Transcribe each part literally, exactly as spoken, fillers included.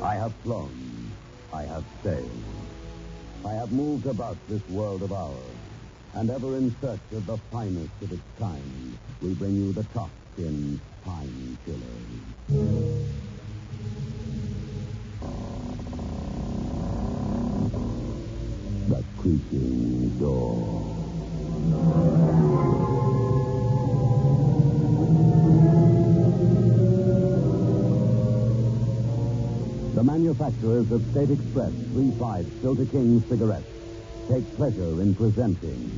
I have flown. I have sailed. I have moved about this world of ours. And ever in search of the finest of its kind, we bring you the top in Time Killers. The creaking door. The manufacturers of State Express three five Filter King cigarettes take pleasure in presenting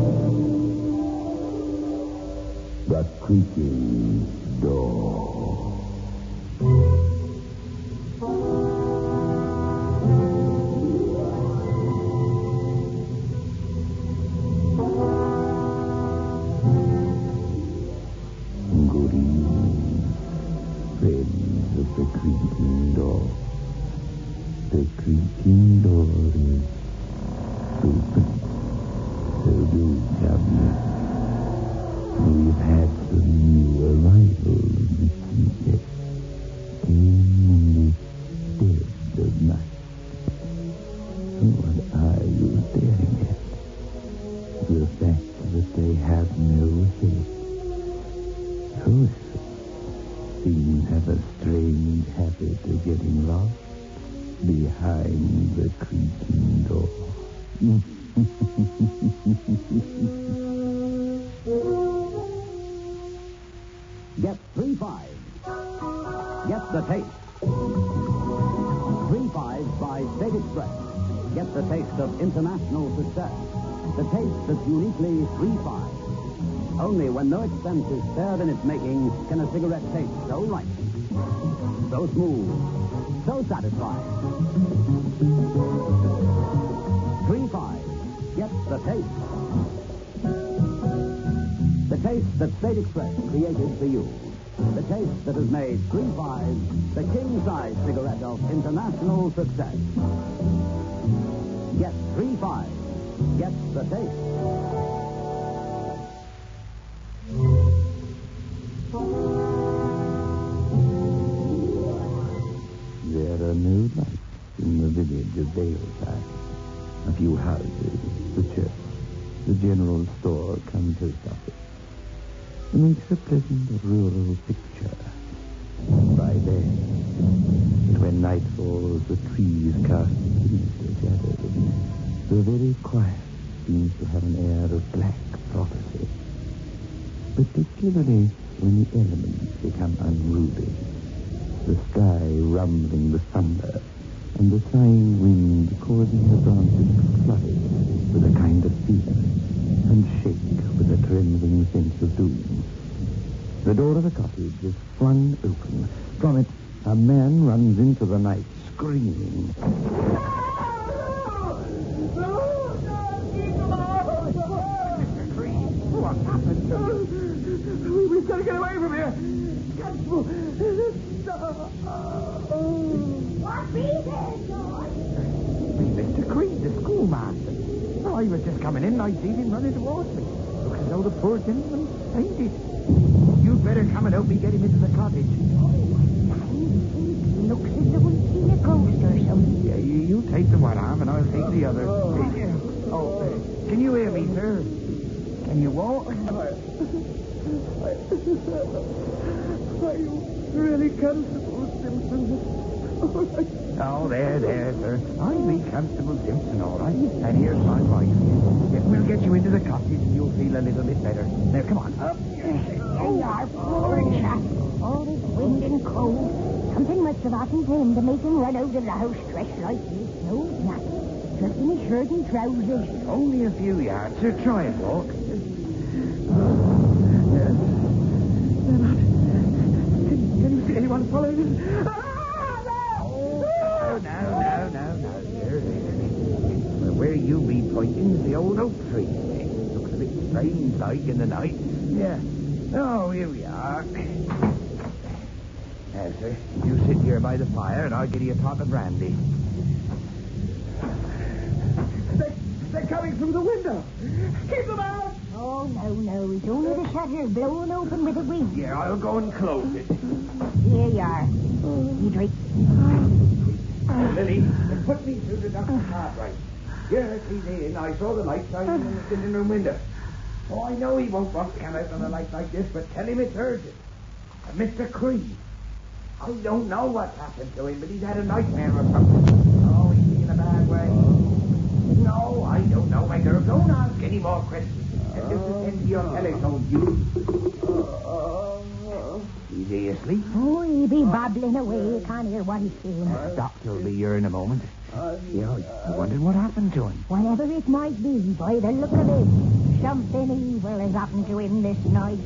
The Creaking Door. Good evening, friends of The Creaking Door. The creaking door is open. So do come. We've had some new arrivals this evening. In the dead of night. What are you staring at? The fact that they have no head. Who seems have a strange habit of getting lost behind the creaking door. Get three five. Get the taste. three five by State Express. Get the taste of international success. The taste that's uniquely three five. Only when no expense is spared in its making can a cigarette taste so right, so smooth, so satisfying. three five. Get the taste. The taste that State Express created for you. The taste that has made three five the king-size cigarette of international success. Get three five. Get the taste. There are no lights in the village of Daleside. A few houses, the church, the general store, come post office. It makes a pleasant rural picture. By then, but when night falls, the trees cast sinister shadows. The very quiet seems to have an air of black prophecy. Particularly when the elements become unruly. The sky rumbling with thunder, and the sighing wind causing the branches to flutter with a kind of fear, and shake with a trembling sense of doom. The door of the cottage is flung open. From it, a man runs into the night, screaming. What happened to you? We've got to get away from here. Constable, stop. What be there, George? Be Mister Creed, the schoolmaster. Oh, I was just coming in and I see him running towards me. Looks as though the poor gentleman fainted. You'd better come and help me get him into the cottage. Looks as though we've seen a ghost or something. Yeah, you, you take the one arm and I'll take the other. Oh, oh uh, can you hear me, sir? Can you walk? Are you really Constable Simpson? Oh, there, there, sir. I'm me, Constable Simpson, all right. And here's my wife. Yeah, we'll get you into the cottage and you'll feel a little bit better. Now, come on. Up. There you are, poor chap. All this wind and cold. Something must have happened to him to make him run out of the house dressed like this. No, nothing. Just in his shirt and trousers. Only a few yards, sir. Try and walk. Yes. They're not. Can, can you see anyone following us? Ah, no! No, no, no, no, sir. Well, where you be pointing is the old oak tree. Looks a bit strange like in the night. Yeah. Oh, here we are. Now, sir, you sit here by the fire and I'll give you a pot of brandy. They, they're coming through the window. Keep them out! Oh, no, no. It's only the shutter blowing open with the wind. Yeah, I'll go and close it. Here you are. You drink. Oh, Lily, put me through the doctor's card, right? Yes, he's in. I saw the light shining in the sitting room window. Oh, I know he won't want to come out on a light like this, but tell him it's urgent. Uh, Mister Creed. I don't know what's happened to him, but he's had a nightmare or something. Oh, he's in a bad way. No, I don't know, my girl. Don't ask any more questions. And just attend to your telephone, you. Is he asleep? Oh, he be babbling away. You can't hear what he's saying. The doctor will be here in a moment. Yeah, I wondered what happened to him. Whatever it might be, by the look of it, something evil has happened to him this night.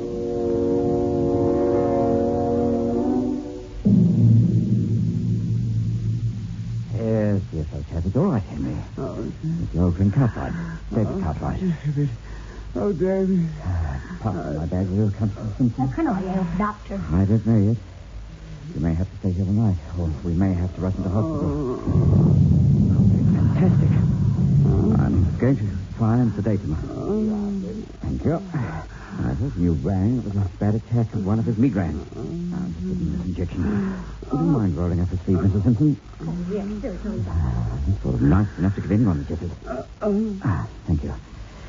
Yes, yes, I'll it's all right, Henry. Oh, it's your old friend Cartwright. David Cartwright. David. Oh, David. Uh, Part my bag will come to Simpson. How can I help, Doctor? I don't know yet. You may have to stay here the night, or we may have to rush into hospital. Oh, fantastic. I'm going to try and sedate him. Thank you. I thought you rang. It was a bad attack of one of his migraines. I'll just give him this injection. Would you mind rolling up his sleeve, Missus Simpson? Oh, yes, certainly. Ah, it's sort of nice enough to give anyone the jitters. Ah, thank you.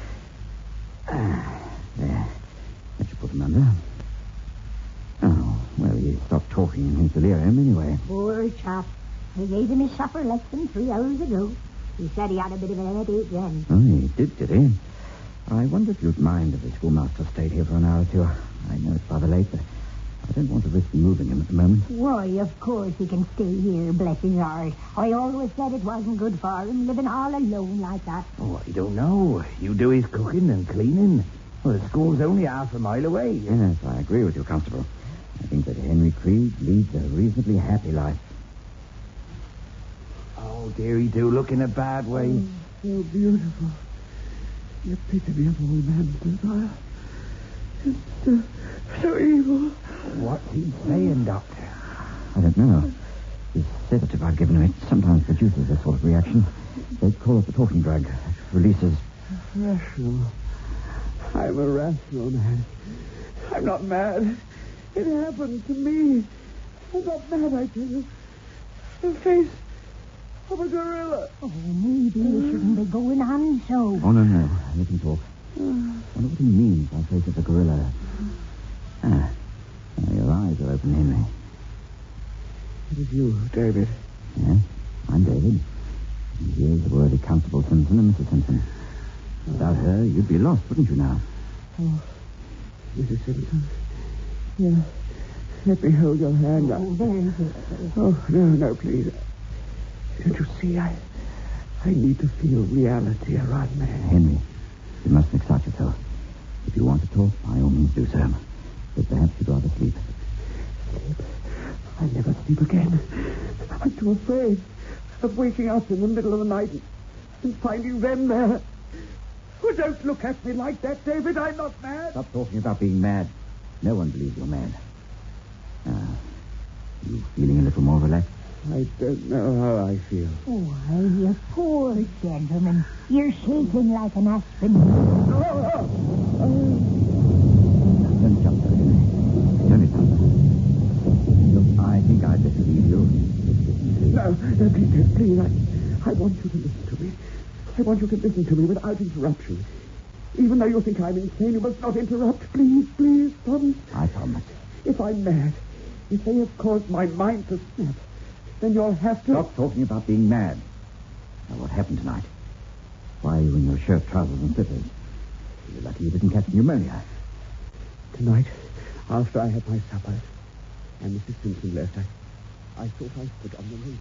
Ah, there. That should put him under. Oh, well, he stopped talking in his delirium anyway. Poor chap. I gave him his supper less than three hours ago. He said he had a bit of a headache then. Oh, he did, did he? I wonder if you'd mind if the schoolmaster stayed here for an hour or two. I know it's rather late, but I don't want to risk moving him at the moment. Why, of course he can stay here, bless his heart. I always said it wasn't good for him, living all alone like that. Oh, I don't know. You do his cooking and cleaning. Well, the school's only half a mile away. Yes, I agree with you, Constable. I think that Henry Creed leads a reasonably happy life. Oh, dear, he do look in a bad way. So beautiful. The epitome of all man's desire. It's uh, so evil. What's he saying, Doctor? I don't know. The sedative I've given him, it sometimes produces this sort of reaction. They call it the talking drug. It releases... Rational. I'm a rational man. I'm not mad. It happened to me. I'm not mad, I tell you. The face of a gorilla. Oh, maybe he shouldn't be going on so. Oh, no, no. Let him talk. I wonder what he means by face of a gorilla. Ah, now your eyes are open, Henry. It is you, David. Yes, I'm David. And here's the worthy Constable Simpson and Missus Simpson. Without her, you'd be lost, wouldn't you now? Oh, Missus Simpson. Yeah. Let me hold your hand. Oh, very good. Oh, no, no, please. Don't you see, I I need to feel reality around me. Henry, you mustn't excite yourself. If you want to talk, by all means do so. But perhaps you'd rather sleep. Sleep? I'll never sleep again. I'm too afraid of waking up in the middle of the night and finding them there. Oh, don't look at me like that, David. I'm not mad. Stop talking about being mad. No one believes you're mad. Ah, you feeling a little more relaxed? I don't know how I feel. Why, you poor gentleman. You're shaking like an aspen. Oh, oh, oh. Don't jump so, Henry. It's only thunder. Look, I think I'd better leave you. No, no, please, please. I, I want you to listen to me. I want you to listen to me without interruption. Even though you think I'm insane, you must not interrupt. Please, please, promise. I promise. If I'm mad, if they have caused my mind to snap, then you'll have to... Stop talking about being mad. Now, what happened tonight? Why are you in your shirt, trousers, and slippers? You're lucky you didn't catch pneumonia. Tonight, after I had my supper, and Missus Simpson left, I, I thought I stood on the radio.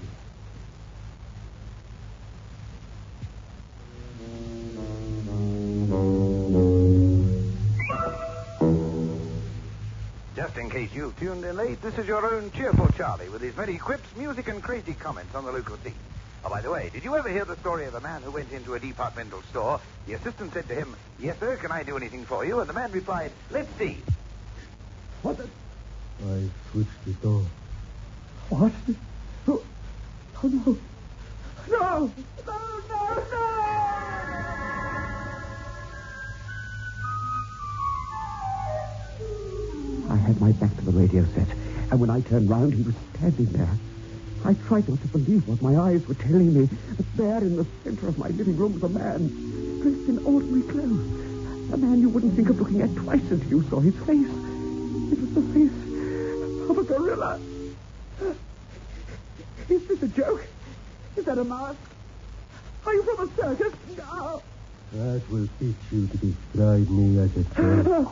Just in case you've tuned in late, this is your own cheerful Charlie with his many quips, music, and crazy comments on the local scene. Oh, by the way, did you ever hear the story of a man who went into a departmental store? The assistant said to him, "Yes, sir, can I do anything for you?" And the man replied, "Let's see." What the... I switched it off. What? Oh, oh no. No! No, no, no! I had my back to the radio set, and when I turned round, he was standing there. I tried not to believe what my eyes were telling me. But there in the center of my living room was a man, dressed in ordinary clothes. A man you wouldn't think of looking at twice until you saw his face. It was the face of a gorilla. Is this a joke? Is that a mask? Are you from a circus? No. That will teach you to describe me as a child.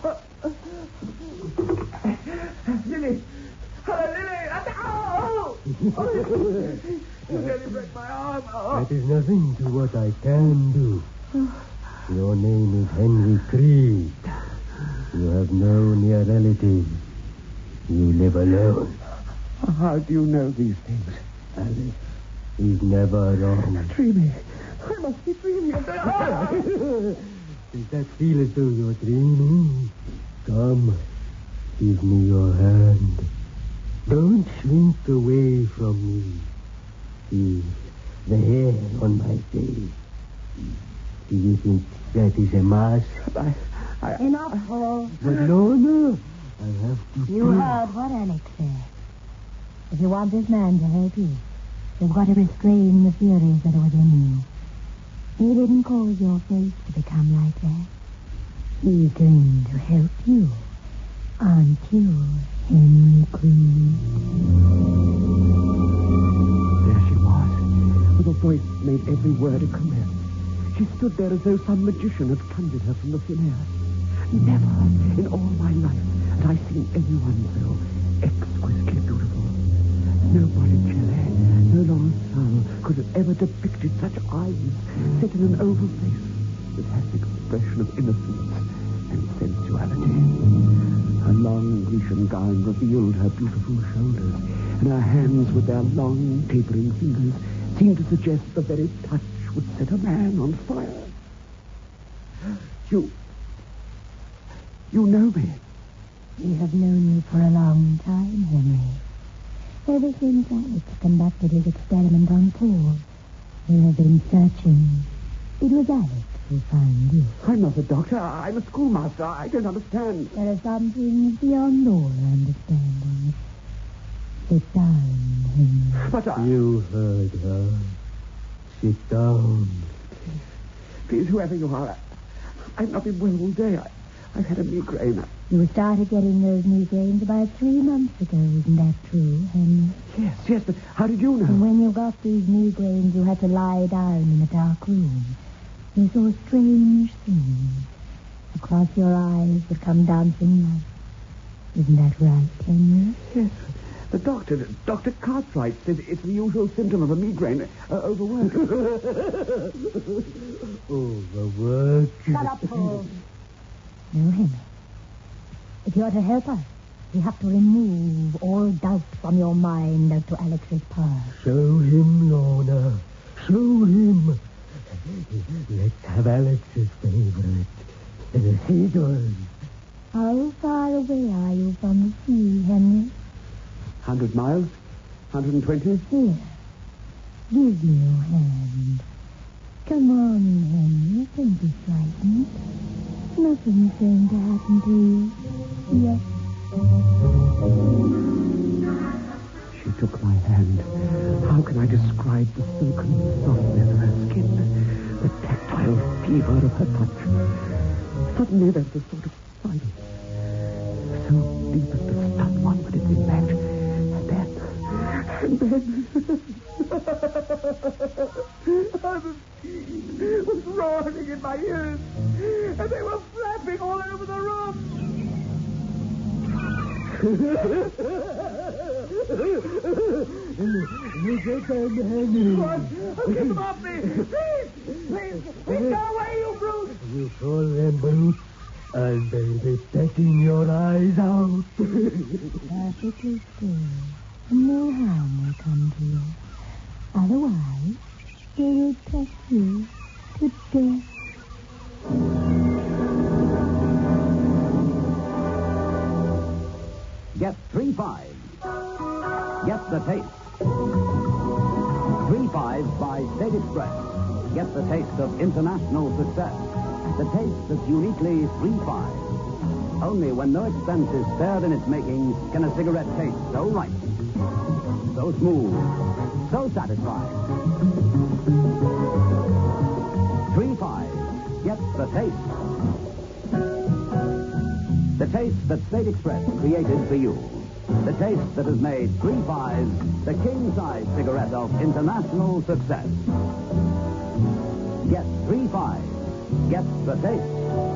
Lily! Hello, Lily! Oh! Oh, you nearly broke my arm. Oh. That is nothing to what I can do. Your name is Henry Creed. You have no near relatives. You live alone. How do you know these things? Alice is never wrong. Dreaming. I must be dreaming. Does that feel as though you're dreaming? Come, give me your hand. Don't shrink away from me. See the hair on my face. Do you think that is a mask? I, I, Enough, Paul. But no, no. I have to You prove- heard what Alex said. If you want this man to help you, you've got to restrain the furies that are within you. He didn't cause your face to become like that. He's going to help you. Aren't you, Henry Creed? There she was, with a voice that made every word a caress. She stood there as though some magician had conjured her from the thin air. Never in all my life had I seen anyone so exquisitely beautiful. No Botticelli, no Laurent could have ever depicted such eyes set in an oval face that had the expression of innocence and sensuality. Her long Grecian gown revealed her beautiful shoulders, and her hands with their long tapering fingers seemed to suggest the very touch would set a man on fire. You... You know me. We have known you for a long time, Henry. Ever since Alex conducted his experiment on Paul, we have been searching. It was Alex who found you. I'm not a doctor. I'm a schoolmaster. I don't understand. There are some things beyond all understanding. Sit down, Henry. But I... You heard her. Sit down. Please, whoever you are, I've not been well all day. I, I've had a migraine. You started getting those migraines about three months ago, isn't that true, Henry? Yes, yes, but how did you And know? when you got these migraines, you had to lie down in a dark room. You saw strange things. Across your eyes would come dancing lights. Isn't that right, Henry? Yes. The doctor, Doctor Cartwright, says it's the usual symptom of a migraine. Uh, overwork. Overwork. Shut up, Paul. No, Henry. If you're to help us, we have to remove all doubt from your mind as to Alex's power. Show him, Lorna. Show him. Let's have Alex's favorite. The seagull. How far away are you from the sea, Henry? Hundred miles? Hundred and twenty? Here. Give me your hand. Come on, Henry. Don't be frightened. Nothing's going to happen to you. Yes. She took my hand. How can I describe the silken softness of her skin? The tactile fever of her touch? Suddenly there was a sort of silence. So deep as to stun one with its impact. And then... And then... The was roaring in my ears. And they were flapping all over the room. You get them, Henry. What? Oh, get them off me! Please! Please! Please go away, you brute! You call them brutes, and they'll be petting your eyes out. Perfectly still. No harm will come to you. Otherwise, they will peck you to death. Get three fives. Get the taste. Three fives by State Express. Get the taste of international success. The taste that's uniquely three fives. Only when no expense is spared in its making can a cigarette taste so right, so So smooth. So satisfying. Three Fives. Get the taste. The taste that State Express created for you. The taste that has made Three Fives the king-size cigarette of international success. Get Three Fives. Get the taste.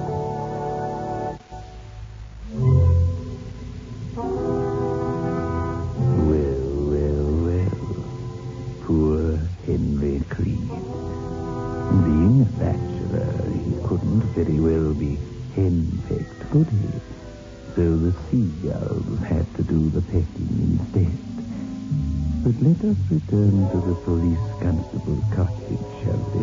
Well, well, well. Poor Henry Creed. Being a bachelor, he couldn't very well be henpecked, could he? So the seagulls had to do the pecking instead. But let us return to the police constable's cottage, shall we?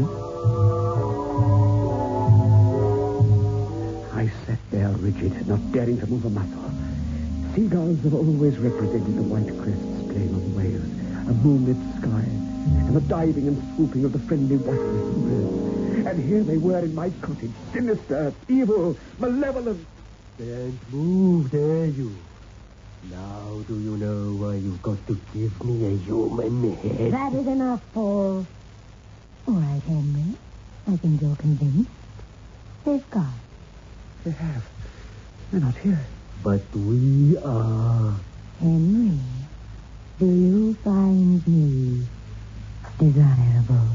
I sat there rigid, not daring to move a muscle. Seagulls have always represented the white crests playing on the waves, a moonlit sky, and the diving and swooping of the friendly whiteness birds. And here they were in my cottage, sinister, evil, malevolent. Can't move, dare you? Now do you know why you've got to give me a human head? That is enough, Paul. All right, Henry. I think you're convinced. They've gone. They have. They're not here. But we are. Henry, do you find me desirable?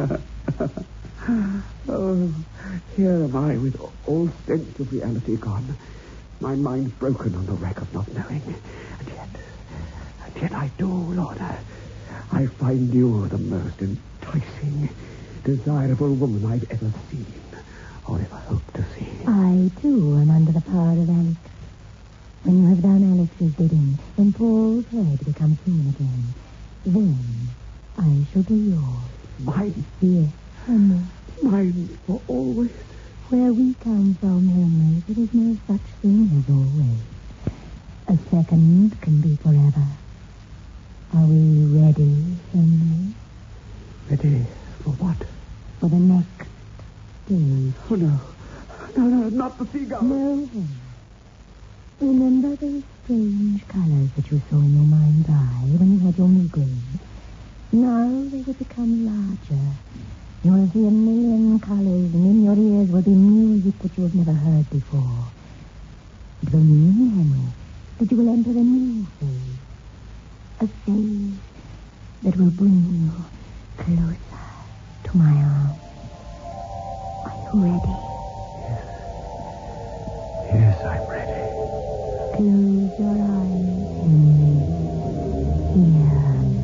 Oh, here am I with all sense of reality gone. My mind broken on the wreck of not knowing. And yet, and yet I do, Lorna. I find you the most enticing, desirable woman I've ever seen, or ever hoped to see. I, too, am under the power of Alex. When you have done Alex's bidding, when Paul's head becomes human again, then I shall be yours. Mine? Yes, Henry. Mine for always. Where we come from, Henry, there is no such thing as always. A second can be forever. Are we ready, Henry? Ready for what? For the next stage. Oh, no. No, no, not the seagull. No, Henry. Remember those strange colors that you saw in your mind's eye when you had your migraine? Now they will become larger. You will see a million colors, and in your ears will be music that you have never heard before. It will mean, Henry, that you will enter a new phase. A phase that will bring you closer to my arms. Are you ready? Yes, I'm ready. Close your eyes, Henry. Here.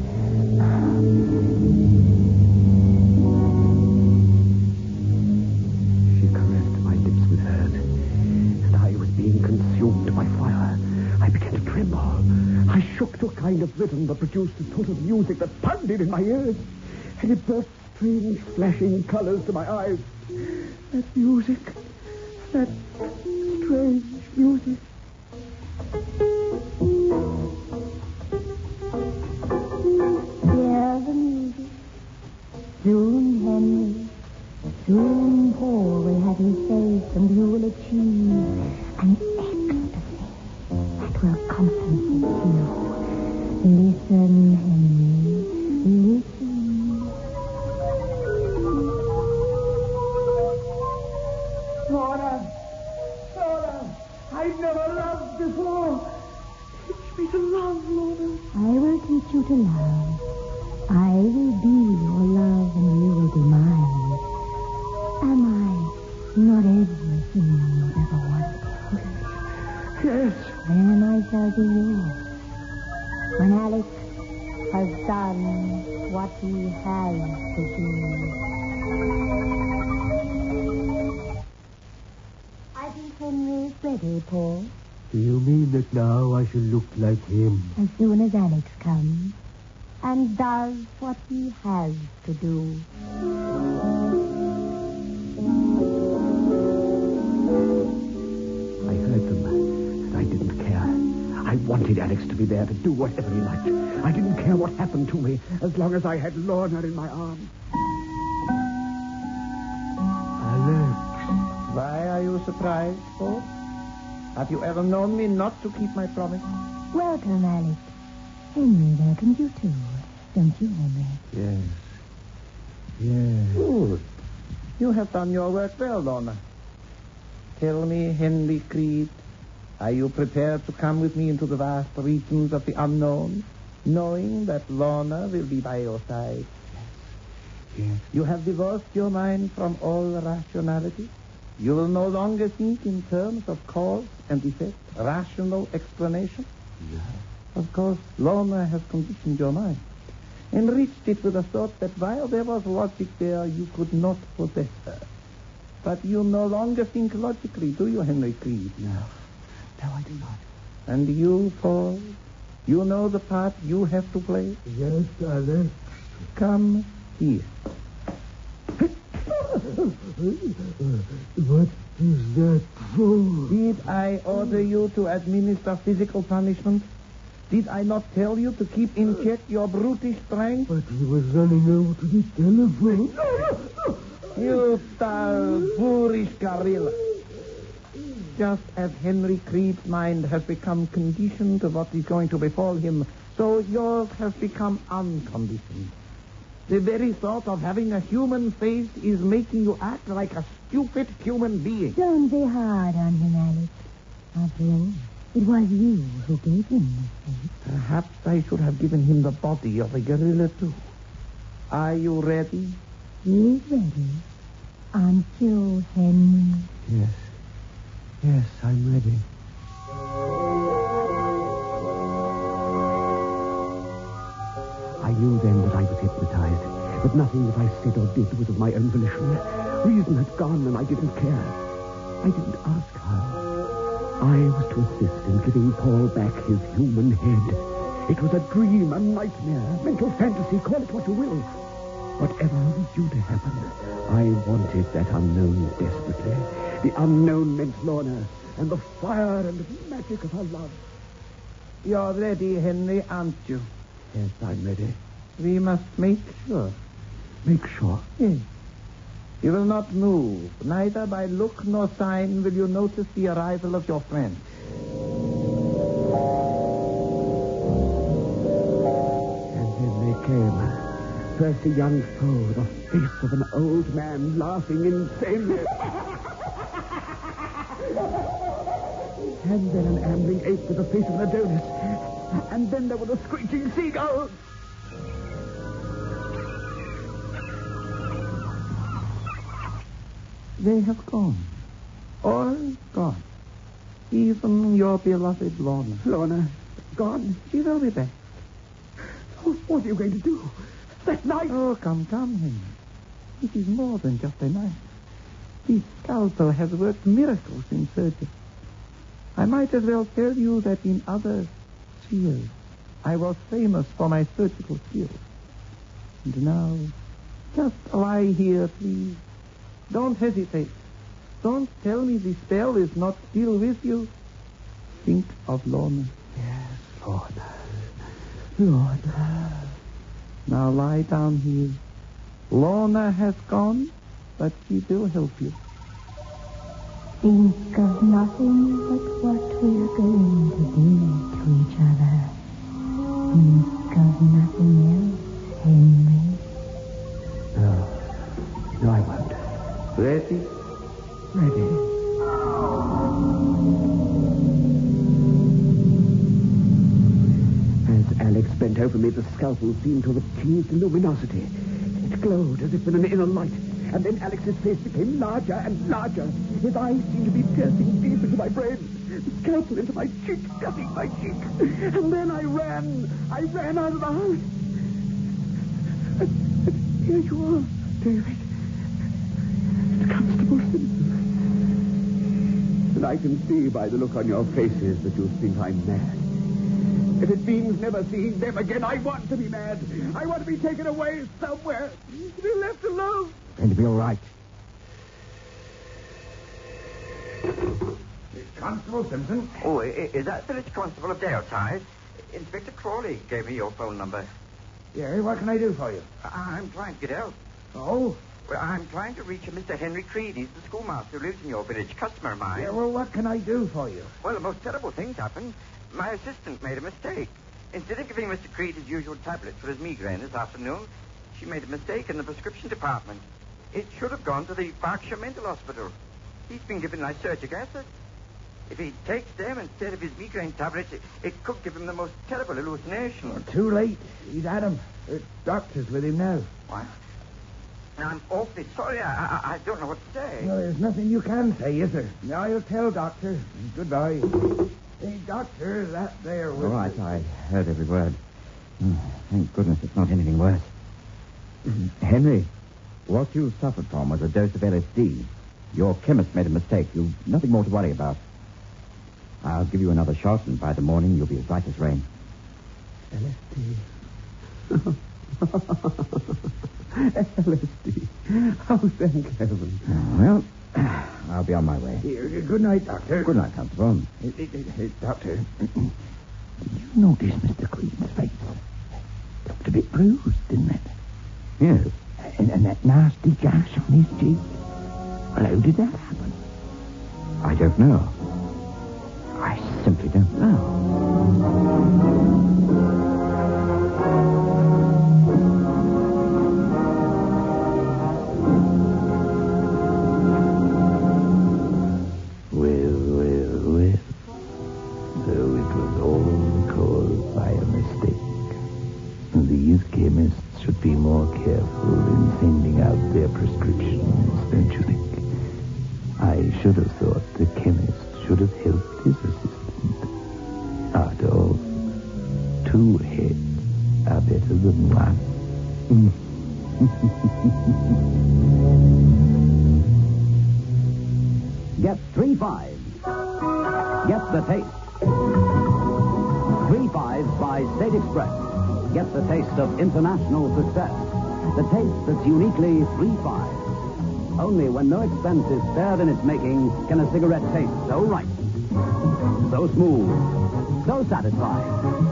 She caressed my lips with hers, and I was being consumed by fire. I began to tremble. I shook to a kind of rhythm that produced a sort of music that pounded in my ears, and it burst strange flashing colors to my eyes. That music, that strange music. Hear the music. Soon, Henry. Soon Paul will have his face, and you will achieve an ecstasy that will compensate you. Listen, Henry. Listen. Lorna! Lorna! I've never loved before. Teach me to love, Lorna. I will teach you to love. I will be your love, and you will be mine. Am I not everything you ever wanted? Yes. Then I shall be yours. When Alex has done what he has to do. I think Henry is ready, Paul. Do you mean that now I shall look like him? As soon as Alex comes and does what he has to do. I heard them, and I didn't care. I wanted Alex to be there to do whatever he liked. I didn't care what happened to me as long as I had Lorna in my arms. Alex. Why are you surprised, Paul? Have you ever known me not to keep my promise? Welcome, Alex. Henry welcomes you too, don't you, Henry? Yes. Yes. Good. You have done your work well, Lorna. Tell me, Henry Creed, are you prepared to come with me into the vast regions of the unknown, knowing that Lorna will be by your side? Yes. You have divorced your mind from all rationality. You will no longer think in terms of cause and effect, rational explanation. Yes. Of course, Lorna has conditioned your mind, enriched it with a thought that while there was logic there, you could not possess her. But you no longer think logically, do you, Henry Creed? No. No, I do not. And you, Paul, you know the part you have to play? Yes, Alex. Come here. What is that for? Did I order you to administer physical punishment? Did I not tell you to keep in check your brutish strength? But he was running over to the telephone. You dull, boorish gorilla. Just as Henry Creed's mind has become conditioned to what is going to befall him, so yours has become unconditioned. The very thought of having a human face is making you act like a stupid human being. Don't be hard on him, Alex. After all, it was you who gave him this face. Perhaps I should have given him the body of a gorilla, too. Are you ready? He's ready. Aren't you, Henry? Yes. Yes, I'm ready. I knew then that I was hypnotized, but nothing that I said or did was of my own volition. Reason had gone, and I didn't care. I didn't ask how. I was to assist in giving Paul back his human head. It was a dream, a nightmare, mental fantasy, call it what you will. Whatever was due to happen, I wanted that unknown desperately. The unknown meant Lorna, and the fire and magic of her love. You're ready, Henry, aren't you? Yes, I'm ready. We must make sure. Make sure. Yes. You will not move. Neither by look nor sign will you notice the arrival of your friend. And then they came. First a young foe, the face of an old man laughing insanely. And then an ambling ape with the face of an Adonis. And then there was a screeching seagull. They have gone. All gone. Even your beloved Lorna. Lorna, gone. She will be back. Oh, what are you going to do? That knife? Oh, come, come, Henry. It is more than just a knife. This scalpel has worked miracles in surgery. I might as well tell you that in other spheres, I was famous for my surgical skill. And now, just lie here, please. Don't hesitate. Don't tell me the spell is not still with you. Think of Lorna. Yes, Lorna. Lorna. Now lie down here. Lorna has gone, but she will help you. Think of nothing but what we're going to do to each other. Think of nothing else, Henry. No. No, I won't. Ready? Ready. As Alex bent over me, the scalpel seemed to have achieved luminosity. It glowed as if in an inner light. And then Alex's face became larger and larger. His eyes seemed to be piercing deep into my brain. The scalpel into my cheek, cutting my cheek. And then I ran. I ran out of the house. And, and here you are, David. It's Constable Simpson. And I can see by the look on your faces that you think I'm mad. If it means never seeing them again, I want to be mad. I want to be taken away somewhere. To be left alone. Going to be all right. Constable Simpson? Oh, is that the village constable of Daleside? Inspector Crawley gave me your phone number. Yeah, what can I do for you? I'm trying to get help. Oh? Well, I'm trying to reach a Mister Henry Creed. He's the schoolmaster who lives in your village, customer of mine. Yeah, well, what can I do for you? Well, the most terrible thing's happened. My assistant made a mistake. Instead of giving Mister Creed his usual tablet for his migraine this afternoon, she made a mistake in the prescription department. It should have gone to the Berkshire Mental Hospital. He's been given lysergic acid. If he takes them instead of his migraine tablets, it, it could give him the most terrible hallucination. Well, too late. He's had him. The doctor's with him now. What? Now, I'm awfully sorry. I, I, I don't know what to say. Well, there's nothing you can say, is there? Now, I'll tell Doctor. Goodbye. Hey, Doctor, that there was... All right, I heard every word. Oh, thank goodness it's not anything worse. Henry, what you suffered from was a dose of L S D. Your chemist made a mistake. You've nothing more to worry about. I'll give you another shot, and by the morning you'll be as right as rain. L S D. L S D. Oh, thank heaven. Well, I'll be on my way. Here, good night, Doctor. Good night, Constable. Hey, hey, hey, hey, Doctor, did you notice Mister Creed's face? Looked a bit bruised, didn't it? Yes. And, and that nasty gash on his cheek. Well, how did that happen? I don't know. I simply don't know. Well, well, well. So it was all caused by a mistake. These chemists should be more careful in sending out their prescriptions, don't you think? I should have thought the chemist should have helped his assistant. After all, two heads are better than one. Get three fives. Get the taste. Three fives by State Express. Get the taste of international success. The taste that's uniquely three fives. Only when no expense is spared in its making can a cigarette taste so right, so smooth, so satisfying.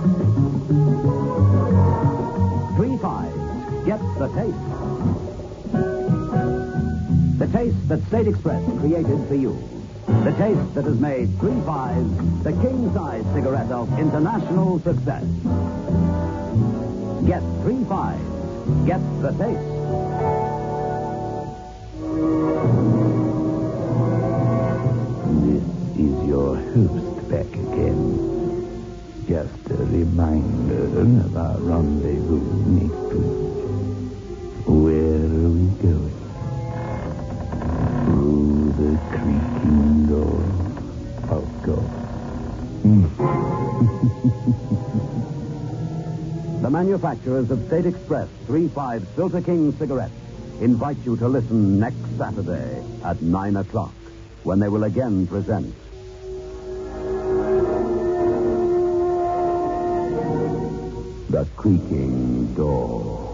Three fives. Get the taste. The taste that State Express created for you. The taste that has made three fives the king-size cigarette of international success. Get three fives. Get the taste. This is your host back again. Just a reminder of our rendezvous next week. Where are we going? Through the creaking door, of course. The manufacturers of State Express three fives Filter King cigarettes invite you to listen next Saturday at nine o'clock when they will again present The Creaking Door.